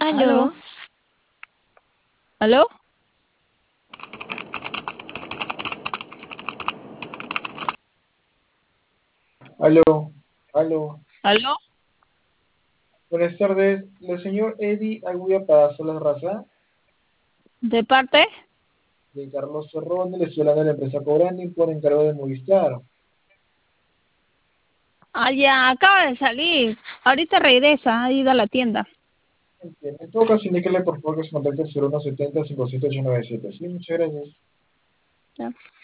¿Aló? Aló, ¿Aló? Aló, aló. ¿Aló? Buenas tardes. ¿El señor Eddie Agulla para la raza? ¿De parte? De Carlos Cerrón, le estoy hablando de la empresa Cobrani por encargo de Movistar. Ah, ya, acaba de salir. Ahorita regresa, ha ido a la tienda. Entiendo. En todo caso, indíquele por favor que se contacte al 0170 5787. Sí, muchas gracias. Ya.